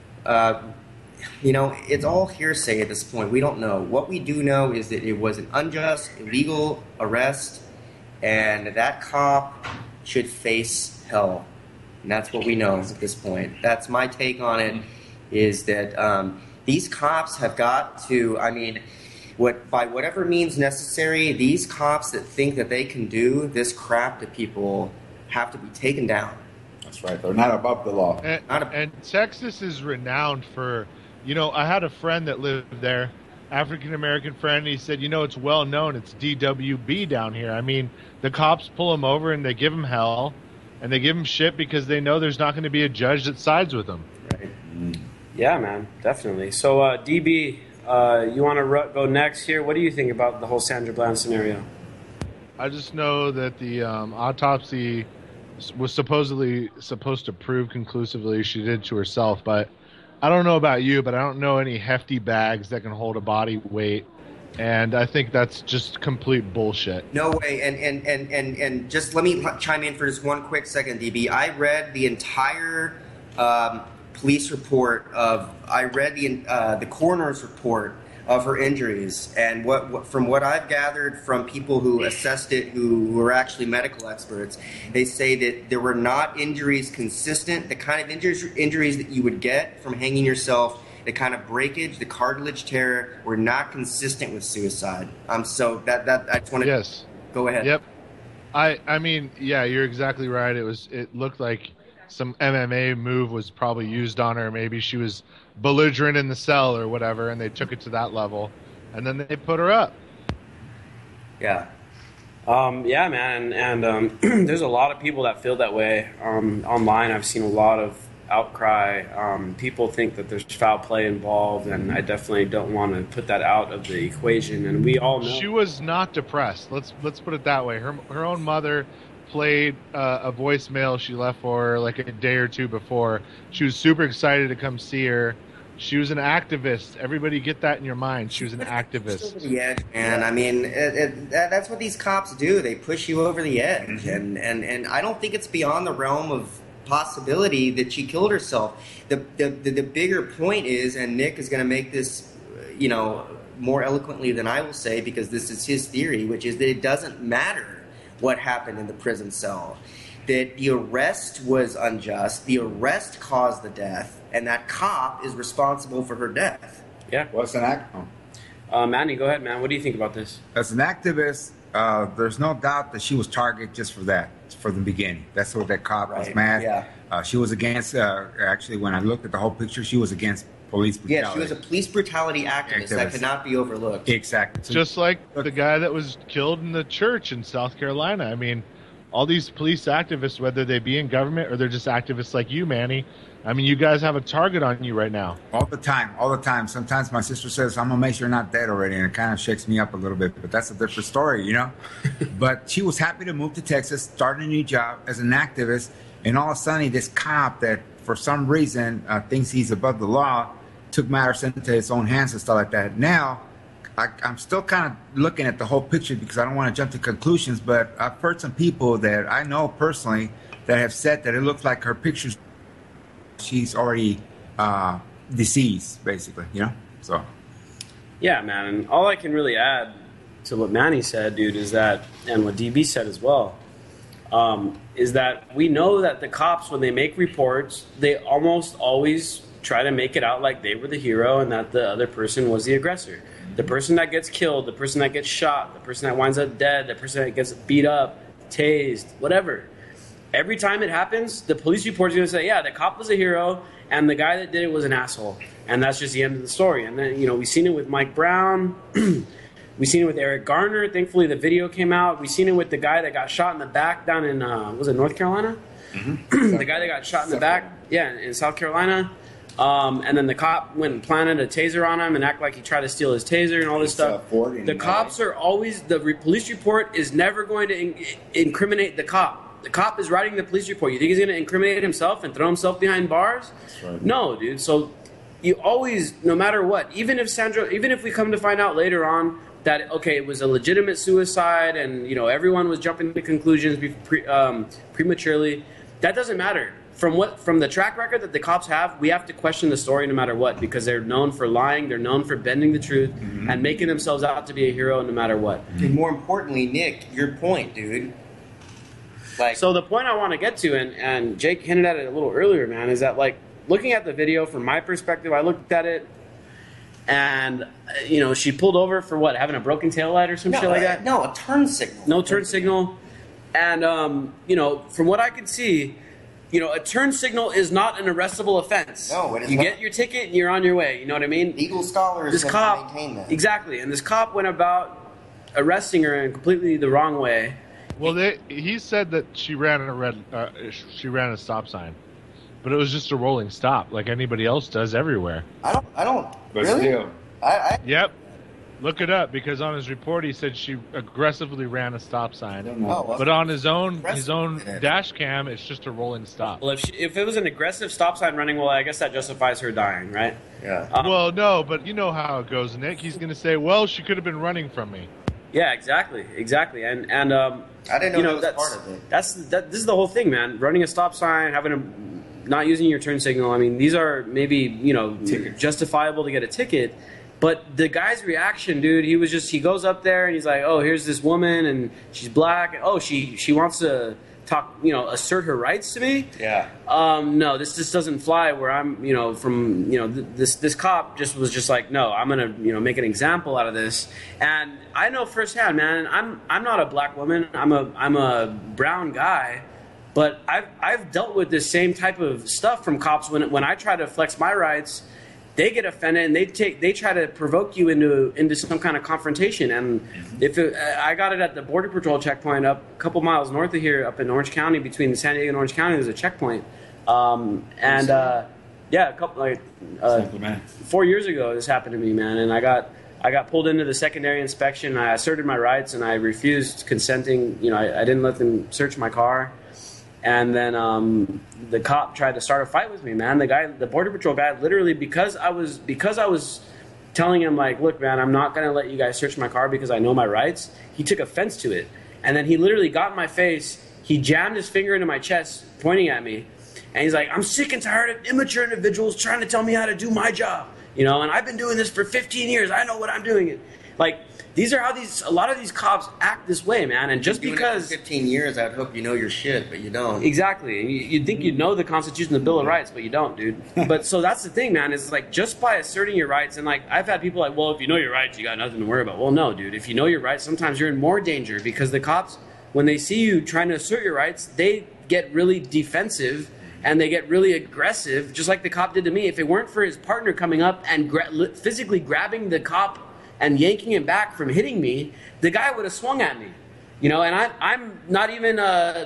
it's all hearsay at this point. We don't know. What we do know is that it was an unjust, illegal arrest, and that cop should face hell. And that's what we know at this point. That's my take on it, is that these cops have got to, by whatever means necessary, these cops that think that they can do this crap to people have to be taken down. That's right. They're not above the law. And Texas is renowned for, I had a friend that lived there, African-American friend. He said, it's well known. It's DWB down here. The cops pull him over and they give him hell, and they give him shit because they know there's not going to be a judge that sides with them. Right. Yeah, man, definitely. So, DB, you want to go next here? What do you think about the whole Sandra Bland scenario? I just know that the autopsy was supposed to prove conclusively she did to herself, but I don't know about you, but I don't know any hefty bags that can hold a body weight, and I think that's just complete bullshit. No way. And just let me chime in for just one quick second, DB. I read the entire police report I read the coroner's report of her injuries, and from what I've gathered from people who assessed it, who were actually medical experts, they say that there were not injuries consistent. The kind of injuries that you would get from hanging yourself, the kind of breakage, the cartilage tear, were not consistent with suicide. So that I just want to... Yes. Go ahead. Yep. Yeah, you're exactly right. It looked like some MMA move was probably used on her. Maybe she was belligerent in the cell or whatever, and they took it to that level, and then they put her up. Yeah. Yeah, man, and there's a lot of people that feel that way. Online, I've seen a lot of outcry. People think that there's foul play involved, and I definitely don't want to put that out of the equation. And we all know she was not depressed. Let's put it that way. Her own mother played a voicemail she left for her like a day or two before. She was super excited to come see her. She was an activist. Everybody get that in your mind. She was an activist. Over the edge, man. That's what these cops do. They push you over the edge, and I don't think it's beyond the realm of possibility that she killed herself. The bigger point is, and Nick is going to make this, more eloquently than I will say, because this is his theory, which is that it doesn't matter what happened in the prison cell. That the arrest was unjust, the arrest caused the death, and that cop is responsible for her death. Yeah. What's an act? Manny, go ahead, man. What do you think about this? As an activist, there's no doubt that she was targeted just for that, from the beginning. That's what that cop was mad. Yeah. She was against, actually, when I looked at the whole picture, she was against police brutality. Yeah, she was a police brutality activist that cannot be overlooked. Exactly. Just like the guy that was killed in the church in South Carolina. All these police activists, whether they be in government or they're just activists like you, Manny, you guys have a target on you right now. All the time. Sometimes my sister says, I'm going to make sure you're not dead already, and it kind of shakes me up a little bit, but that's a different story, But she was happy to move to Texas, start a new job as an activist, and all of a sudden this cop that for some reason thinks he's above the law took matters into his own hands and stuff like that. Now, I'm still kind of looking at the whole picture because I don't want to jump to conclusions, but I've heard some people that I know personally that have said that it looks like her pictures she's already deceased, basically. You know, so. Yeah, man. And all I can really add to what Manny said, dude, is that, and what DB said as well, is that we know that the cops, when they make reports, they almost always try to make it out like they were the hero and that the other person was the aggressor. The person that gets killed, the person that gets shot, the person that winds up dead, the person that gets beat up, tased, whatever. Every time it happens, the police report is going to say, yeah, the cop was a hero and the guy that did it was an asshole. And that's just the end of the story. And then, you know, we've seen it with Mike Brown. We've seen it with Eric Garner. Thankfully, the video came out. We've seen it with the guy that got shot in the back down in, was it North Carolina? Mm-hmm. The guy that got shot in the back, yeah, in South Carolina. And then the cop went and planted a taser on him and acted like he tried to steal his taser and all this stuff. The cops are always, police report is never going to incriminate the cop. The cop is writing the police report. You think he's going to incriminate himself and throw himself behind bars? That's right. No, dude. So you always, no matter what, even if we come to find out later on that, okay, it was a legitimate suicide and, you know, everyone was jumping to conclusions prematurely, that doesn't matter. From the track record that the cops have, we have to question the story no matter what, because they're known for lying, they're known for bending the truth, and making themselves out to be a hero no matter what. And more importantly, Nick, your point, dude. So the point I want to get to, and Jake hinted at it a little earlier, man, is that, like, looking at the video from my perspective, I looked at it, and, you know, she pulled over for what, having a broken taillight or some shit like that? No, a turn signal. No turn signal. And, you know, from what I could see, you know, a turn signal is not an arrestable offense. No, it is You not. get your ticket and you're on your way. You know what I mean? Legal scholars have maintained that. Exactly. And this cop went about arresting her in completely the wrong way. Well, he said that she ran a stop sign, but it was just a rolling stop, like anybody else does everywhere. I don't. But really? still. Yep. Look it up, because on his report he said she aggressively ran a stop sign. But on his own dash cam, it's just a rolling stop. Well, if it was an aggressive stop sign running, well, I guess that justifies her dying, right? Yeah. Well, no, but you know how it goes, Nick. He's going to say, well, she could have been running from me. Yeah, exactly. And I didn't know that was part of it. This is the whole thing, man. Running a stop sign, not using your turn signal. I mean, these are maybe, you know, justifiable to get a ticket. But the guy's reaction, dude, he goes up there and he's like, oh, here's this woman and she's black. Oh, she wants to talk, you know, assert her rights to me. Yeah. No, this just doesn't fly where I'm, you know, from, you know, this cop was just like, no, I'm going to, you know, make an example out of this. And I know firsthand, man, I'm not a black woman. I'm a brown guy. But I've dealt with this same type of stuff from cops when I try to flex my rights. They get offended and they try to provoke you into some kind of confrontation. And I got it at the Border Patrol checkpoint up a couple miles north of here, up in Orange County, between San Diego and Orange County. There's a checkpoint, a couple 4 years ago this happened to me, man. And I got pulled into the secondary inspection. I asserted my rights and I refused consenting. You know, I didn't let them search my car. And then the cop tried to start a fight with me, man. The Border Patrol guy, literally, because I was telling him, like, look, man, I'm not going to let you guys search my car because I know my rights. He took offense to it. And then he literally got in my face. He jammed his finger into my chest, pointing at me. And he's like, I'm sick and tired of immature individuals trying to tell me how to do my job. You know, and I've been doing this for 15 years. I know what I'm doing. Like, these are how a lot of these cops act this way, man. And just because 15 years, I'd hope you know your shit, but you don't. Exactly. You'd think you'd know the Constitution, the Bill of Rights, but you don't, dude. But so that's the thing, man. Is like just by asserting your rights, and like I've had people like, well, if you know your rights, you got nothing to worry about. Well, no, dude. If you know your rights, sometimes you're in more danger because the cops, when they see you trying to assert your rights, they get really defensive and they get really aggressive, just like the cop did to me. If it weren't for his partner coming up and physically grabbing the cop and yanking him back from hitting me, the guy would have swung at me, you know. And I'm not even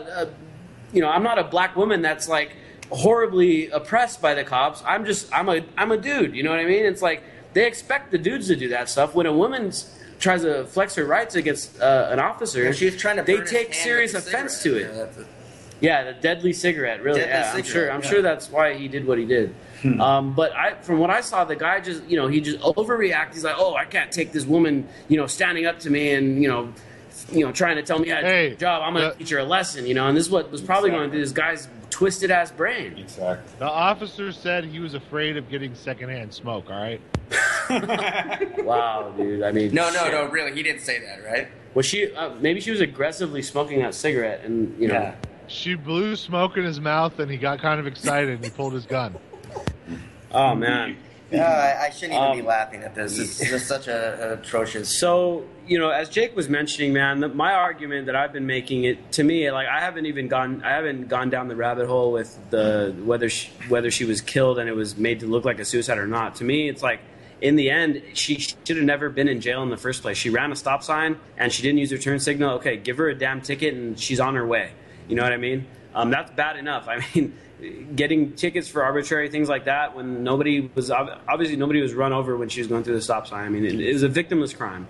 I'm not a black woman that's like horribly oppressed by the cops. I'm a dude, you know what I mean? It's like they expect the dudes to do that stuff. When a woman tries to flex her rights against an officer, she's trying to they take serious offense to it. Yeah, the deadly cigarette, really. I'm sure that's why he did what he did. But from what I saw, the guy just, you know, he just overreacted. He's like, oh, I can't take this woman, you know, standing up to me and, you know, trying to tell me how to do the job. I'm going to teach her a lesson, you know. And this is what was probably going through this guy's twisted ass brain. Exactly. The officer said he was afraid of getting secondhand smoke. All right. Wow, dude. I mean, No, really, he didn't say that, right? Was she? Maybe she was aggressively smoking that cigarette, and you know. Yeah. She blew smoke in his mouth, and he got kind of excited, and he pulled his gun. Oh man. Yeah, I shouldn't even be laughing at this. It's just such a atrocious. So, you know, as Jake was mentioning, man, my argument that I've been making, it to me, like I haven't gone down the rabbit hole with the whether she was killed and it was made to look like a suicide or not. To me, it's like, in the end, she should have never been in jail in the first place. She ran a stop sign and she didn't use her turn signal. Okay, give her a damn ticket and she's on her way. You know what I mean? That's bad enough. I mean, getting tickets for arbitrary things like that when nobody was run over when she was going through the stop sign. I mean, it was a victimless crime.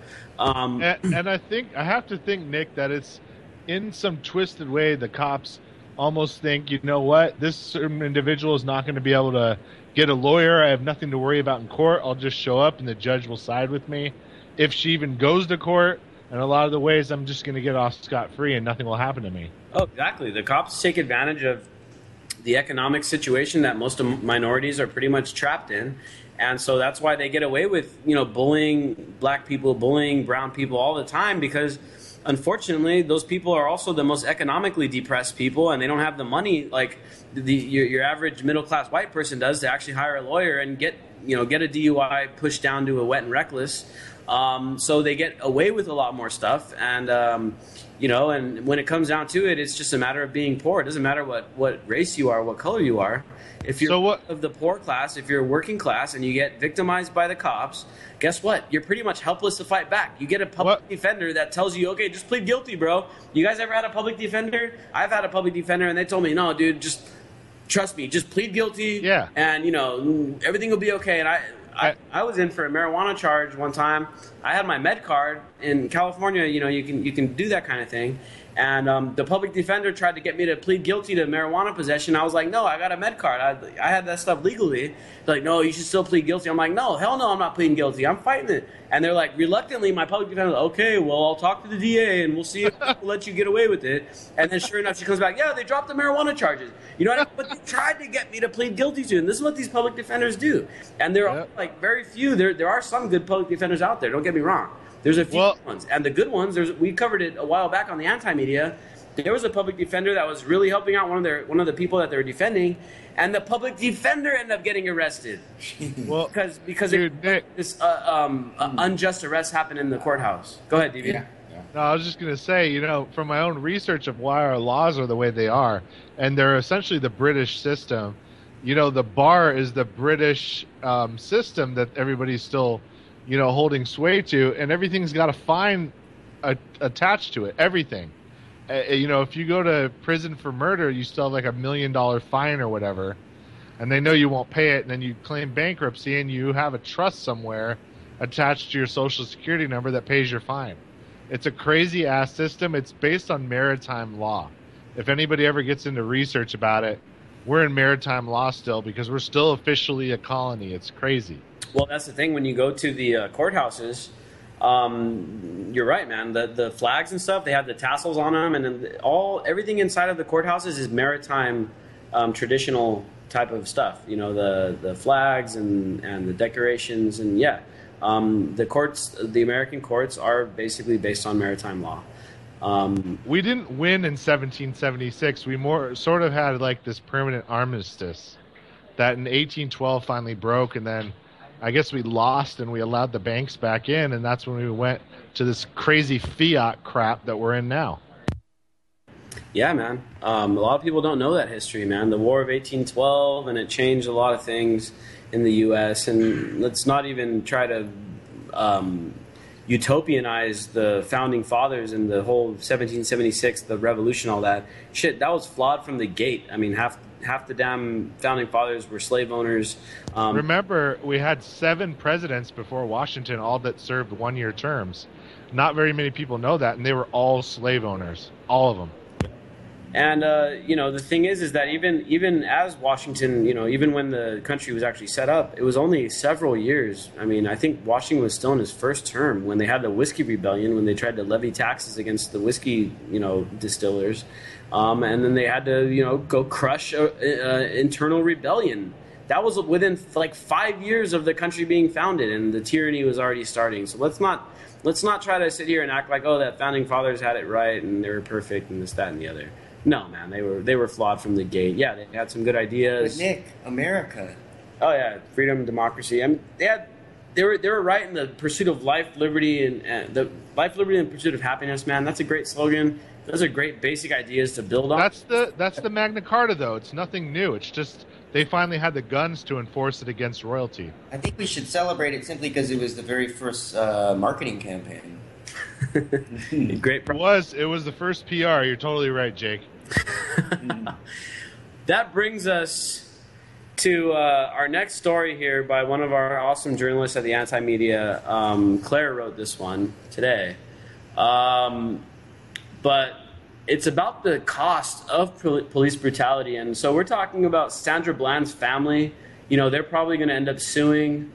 And I have to think, Nick, that it's in some twisted way the cops almost think, you know what, this certain individual is not going to be able to get a lawyer. I have nothing to worry about in court. I'll just show up and the judge will side with me. If she even goes to court, in a lot of the ways, I'm just going to get off scot-free and nothing will happen to me. Oh, exactly. The cops take advantage of the economic situation that most minorities are pretty much trapped in. And so that's why they get away with, you know, bullying black people, bullying brown people all the time, because unfortunately those people are also the most economically depressed people, and they don't have the money like your average middle-class white person does to actually hire a lawyer and get a DUI pushed down to a wet and reckless. So they get away with a lot more stuff, and you know, and when it comes down to it, it's just a matter of being poor. It doesn't matter what race you are, what color you are. If you're of the poor class, if you're working class and you get victimized by the cops, guess what? You're pretty much helpless to fight back. You get a public defender that tells you, okay, just plead guilty, bro. You guys ever had a public defender? I've had a public defender, and they told me, no, dude, just trust me, just plead guilty. Yeah. And, you know, everything will be okay. And I was in for a marijuana charge one time. I had my med card in California. You know, you can do that kind of thing. And the public defender tried to get me to plead guilty to marijuana possession. I was like, no, I got a med card. I had that stuff legally. They're like, no, you should still plead guilty. I'm like, no, hell no, I'm not pleading guilty. I'm fighting it. And they're like, reluctantly, my public defender, okay, well, I'll talk to the DA and we'll see if we'll let you get away with it. And then sure enough, she comes back, yeah, they dropped the marijuana charges. You know what I mean? But they tried to get me to plead guilty to, and this is what these public defenders do. And there are like very few. There are some good public defenders out there. Don't get me wrong. There's a few good ones, and the good ones. We covered it a while back on the anti-media. There was a public defender that was really helping out one of the people that they were defending, and the public defender ended up getting arrested. Well, because dude, this unjust arrest happened in the courthouse. Go ahead, DV. Yeah. No, I was just going to say, you know, from my own research of why our laws are the way they are, and they're essentially the British system. You know, the bar is the British system that everybody's still, you know, holding sway to, and everything's got a fine attached to it. Everything. You know, if you go to prison for murder, you still have like $1 million fine or whatever, and they know you won't pay it, and then you claim bankruptcy, and you have a trust somewhere attached to your social security number that pays your fine. It's a crazy ass system. It's based on maritime law. If anybody ever gets into research about it, we're in maritime law still because we're still officially a colony. It's crazy. Well, that's the thing. When you go to the courthouses, you're right, man. The flags and stuff, they have the tassels on them, and then everything inside of the courthouses is maritime, traditional type of stuff. You know, the flags and the decorations, and yeah, the American courts are basically based on maritime law. We didn't win in 1776. We sort of had like this permanent armistice that in 1812 finally broke, and then I guess we lost and we allowed the banks back in, and that's when we went to this crazy fiat crap that we're in now. Yeah, man. A lot of people don't know that history, man. The War of 1812, and it changed a lot of things in the U.S., and let's not even try to utopianize the founding fathers and the whole 1776, the revolution, all that. Shit, that was flawed from the gate. I mean, half the damn founding fathers were slave owners. Remember, we had 7 presidents before Washington, all that served one-year terms. Not very many people know that, and they were all slave owners. All of them. And the thing is that even as Washington, even when the country was actually set up, it was only several years. I mean, I think Washington was still in his first term when they had the Whiskey Rebellion, when they tried to levy taxes against the whiskey, distillers, and then they had to, go crush internal rebellion. That was within like 5 years of the country being founded, and the tyranny was already starting. So let's not try to sit here and act like, oh, that founding fathers had it right and they were perfect and this, that, and the other. No, man, they were flawed from the gate. Yeah, they had some good ideas. But Nick, America. Oh yeah, freedom, democracy. I mean, they were right in the pursuit of life, liberty, and the life, liberty, and pursuit of happiness. Man, that's a great slogan. Those are great basic ideas to build on. That's the Magna Carta, though. It's nothing new. It's just they finally had the guns to enforce it against royalty. I think we should celebrate it simply because it was the very first marketing campaign. Great. It was the first PR. You're totally right, Jake. That brings us to our next story here by one of our awesome journalists at the Anti-Media. Claire wrote this one today. But it's about the cost of police brutality. And so we're talking about Sandra Bland's family. They're probably going to end up suing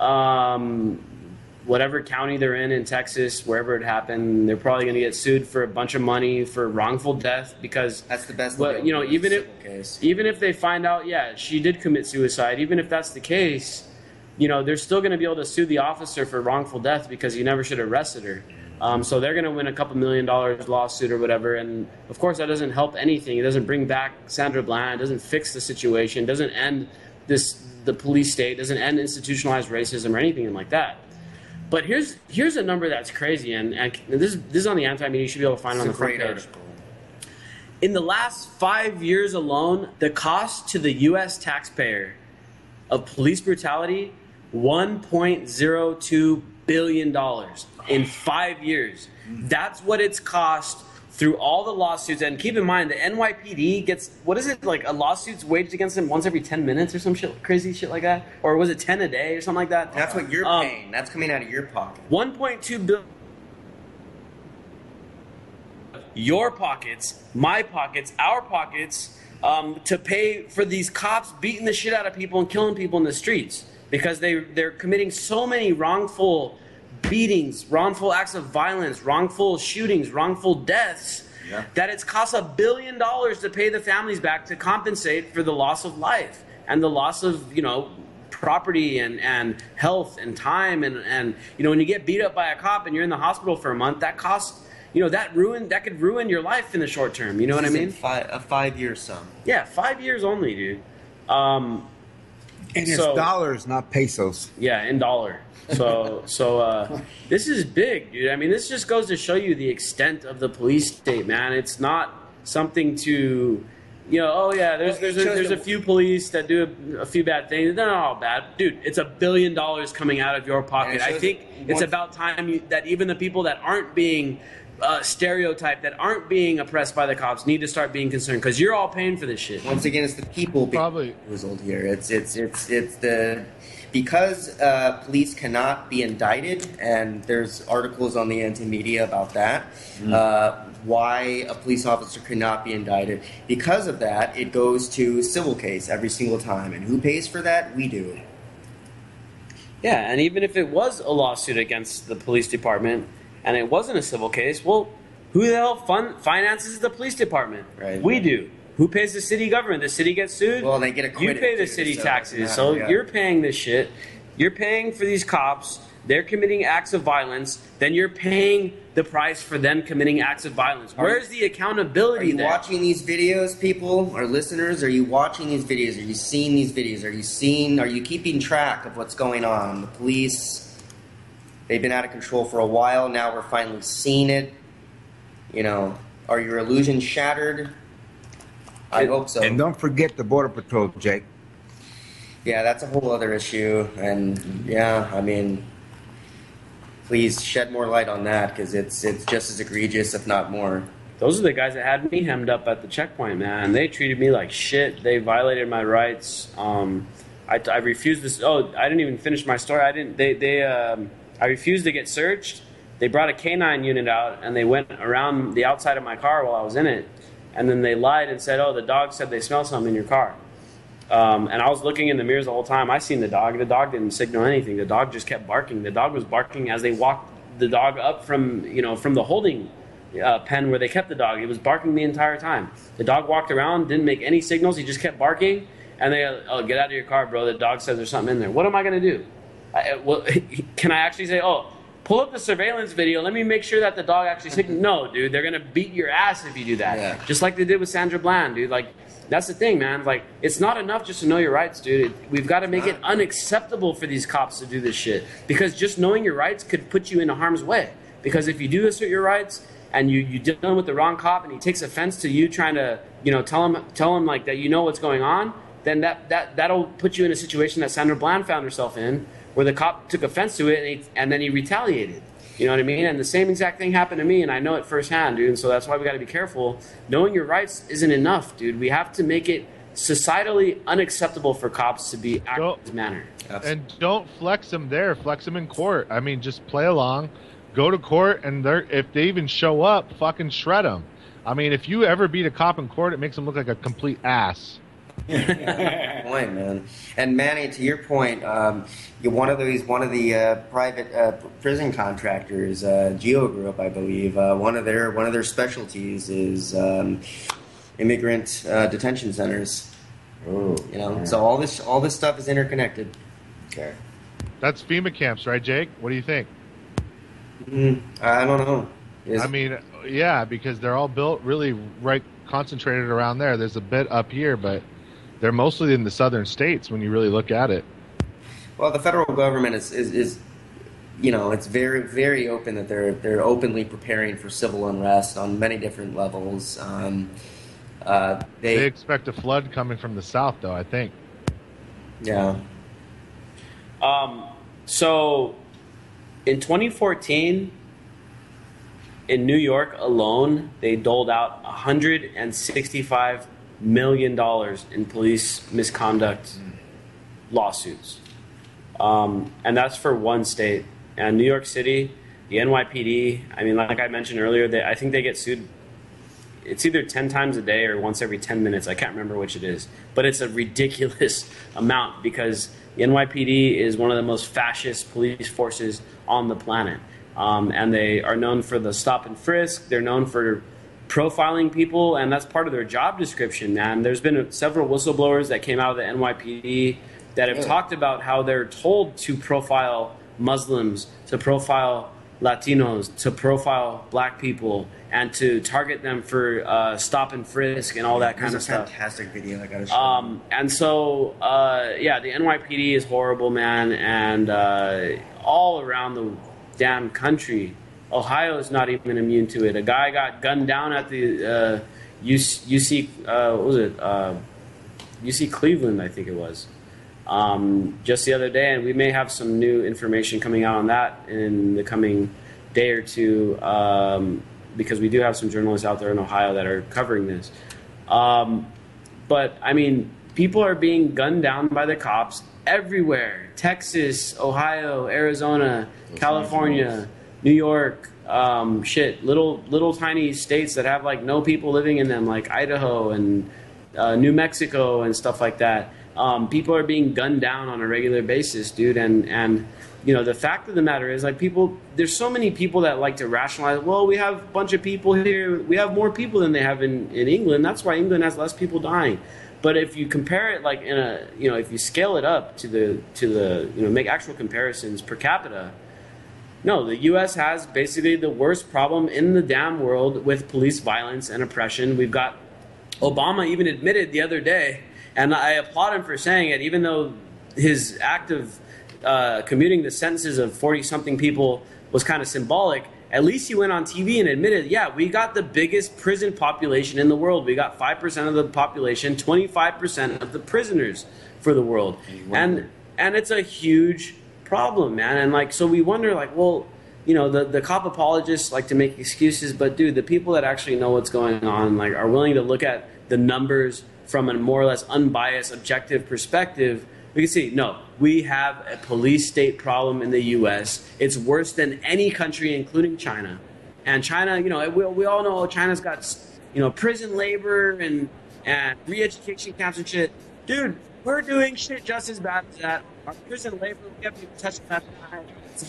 whatever county they're in Texas, wherever it happened. They're probably going to get sued for a bunch of money for wrongful death because that's the best. But even if they find out, yeah, she did commit suicide. Even if that's the case, they're still going to be able to sue the officer for wrongful death because he never should have arrested her. So they're going to win a couple $1 million lawsuit or whatever. And of course, that doesn't help anything. It doesn't bring back Sandra Bland. It doesn't fix the situation. It doesn't end the police state. It doesn't end institutionalized racism or anything like that. But here's a number that's crazy, and this is on the Anti-Media. You should be able to find it on the front page. In the last 5 years alone, the cost to the U.S. taxpayer of police brutality, $1.02 billion in 5 years. That's what it's cost through all the lawsuits. And keep in mind, the NYPD gets, what is it, like a lawsuit's waged against them once every 10 minutes or some shit, crazy shit like that? Or was it 10 a day or something like that? That's what you're paying. That's coming out of your pocket. 1.2 billion. Your pockets, my pockets, our pockets, to pay for these cops beating the shit out of people and killing people in the streets because they're committing so many wrongful beatings, wrongful acts of violence, wrongful shootings, wrongful deaths, that it's cost $1 billion to pay the families back to compensate for the loss of life and the loss of, property and health and time. And when you get beat up by a cop and you're in the hospital for a month, that costs, that could ruin your life in the short term. You know what I mean? A 5-year sum. Yeah, 5 years only, dude. And it's dollars, not pesos. Yeah, in dollar. So this is big, dude. I mean, this just goes to show you the extent of the police state, man. It's not something to, there's a few police that do a few bad things. They're not all bad. Dude, it's $1 billion coming out of your pocket. I think it's about time that even the people that aren't being stereotyped, that aren't being oppressed by the cops, need to start being concerned because you're all paying for this shit. Once again, it's the people being result here. It's the because police cannot be indicted, and there's articles on the Anti-Media about that. Why a police officer cannot be indicted. Because of that, it goes to civil case every single time. And who pays for that? We do. Yeah, and even if it was a lawsuit against the police department and it wasn't a civil case, well, who the hell finances the police department? Right. We do. Who pays the city government? The city gets sued? Well, they get acquitted. You pay the city taxes, so you're paying this shit. You're paying for these cops. They're committing acts of violence. Then you're paying the price for them committing acts of violence. Where's the accountability there? Are you watching these videos, people? Our listeners, are you watching these videos? Are you seeing these videos? Are you keeping track of what's going on? The police, they've been out of control for a while. Now we're finally seeing it. Are your illusions shattered? I hope so. And don't forget the Border Patrol, Jake. Yeah, that's a whole other issue. And please shed more light on that because it's just as egregious, if not more. Those are the guys that had me hemmed up at the checkpoint, man. They treated me like shit. They violated my rights. I refused this. Oh, I didn't even finish my story. I refused to get searched. They brought a K9 unit out and they went around the outside of my car while I was in it. and then they lied and said, oh, the dog said they smell something in your car. And I was looking in the mirrors the whole time. I seen the dog. The dog didn't signal anything. The dog just kept barking. The dog was barking as they walked the dog up from the holding pen where they kept the dog. It was barking the entire time. The dog walked around, didn't make any signals. He just kept barking. And they, oh, get out of your car, bro. The dog says there's something in there. What am I going to do? Can I actually say, oh, pull up the surveillance video. Let me make sure that the dog actually signals? No, dude. They're going to beat your ass if you do that. Yeah. Just like they did with Sandra Bland, dude. Like, that's the thing, man. Like, it's not enough just to know your rights, dude. We've got to make it unacceptable for these cops to do this shit. Because just knowing your rights could put you into harm's way. Because if you do assert your rights and you deal with the wrong cop and he takes offense to you trying to, tell him like that you know what's going on, then that'll put you in a situation that Sandra Bland found herself in, where the cop took offense to it and then he retaliated. You know what I mean? And the same exact thing happened to me, and I know it firsthand, dude. And so that's why we got to be careful. Knowing your rights isn't enough, dude. We have to make it societally unacceptable for cops to be acting in this manner. And don't flex them there. Flex them in court. I mean, just play along. Go to court, and if they even show up, fucking shred them. I mean, if you ever beat a cop in court, it makes them look like a complete ass. Point, man. And Manny, to your point, one of the private prison contractors, Geo Group, I believe, one of their specialties is immigrant detention centers. Oh, so all this stuff is interconnected. Okay. That's FEMA camps, right, Jake? What do you think? I don't know. I mean, yeah, because they're all built really right, concentrated around there. There's a bit up here, but they're mostly in the southern states when you really look at it. Well, the federal government is it's very, very open that they're openly preparing for civil unrest on many different levels. They expect a flood coming from the south, though, I think. Yeah. So in 2014, in New York alone, they doled out $165 million in police misconduct lawsuits. And that's for one state. And New York City, the NYPD, I mean, like I mentioned earlier, I think they get sued. It's either 10 times a day or once every 10 minutes. I can't remember which it is. But it's a ridiculous amount because the NYPD is one of the most fascist police forces on the planet. And they are known for the stop and frisk. They're known for profiling people, and that's part of their job description, man. There's been several whistleblowers that came out of the NYPD that have talked about how they're told to profile Muslims, to profile Latinos, to profile black people, and to target them for stop and frisk and all that kind of stuff. There's a fantastic video I got to show. And so, the NYPD is horrible, man, and all around the damn country. Ohio is not even immune to it. A guy got gunned down at the UC, what was it? UC Cleveland, I think it was. Just the other day, and we may have some new information coming out on that in the coming day or two, because we do have some journalists out there in Ohio that are covering this. But, I mean, people are being gunned down by the cops everywhere. Texas, Ohio, Arizona, California, New York, little tiny states that have, like, no people living in them, like Idaho and New Mexico and stuff like that. People are being gunned down on a regular basis, dude, and the fact of the matter is, like, there's so many people that like to rationalize, well, we have a bunch of people here, we have more people than they have in England, that's why England has less people dying. But if you compare it, like, if you scale it up to the make actual comparisons per capita, no, the U.S. has basically the worst problem in the damn world with police violence and oppression. We've got Obama even admitted the other day, and I applaud him for saying it, even though his act of commuting the sentences of 40-something people was kind of symbolic. At least he went on TV and admitted, yeah, we got the biggest prison population in the world. We got 5% of the population, 25% of the prisoners for the world. And it's a huge problem, man. And, like, so we wonder, like, well, the cop apologists like to make excuses, but, dude, the people that actually know what's going on, like, are willing to look at the numbers from a more or less unbiased, objective perspective. We can see, no, we have a police state problem in the U.S. It's worse than any country, including China. And China, we all know China's got prison labor and re-education camps and shit. Dude, we're doing shit just as bad as that. Our prison labor, we haven't even touched that tonight.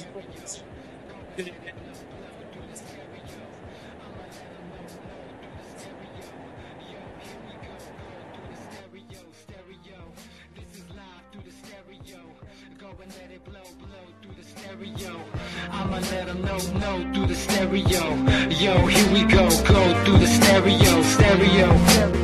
I'ma let them know through the stereo. Yo, here we go through the stereo.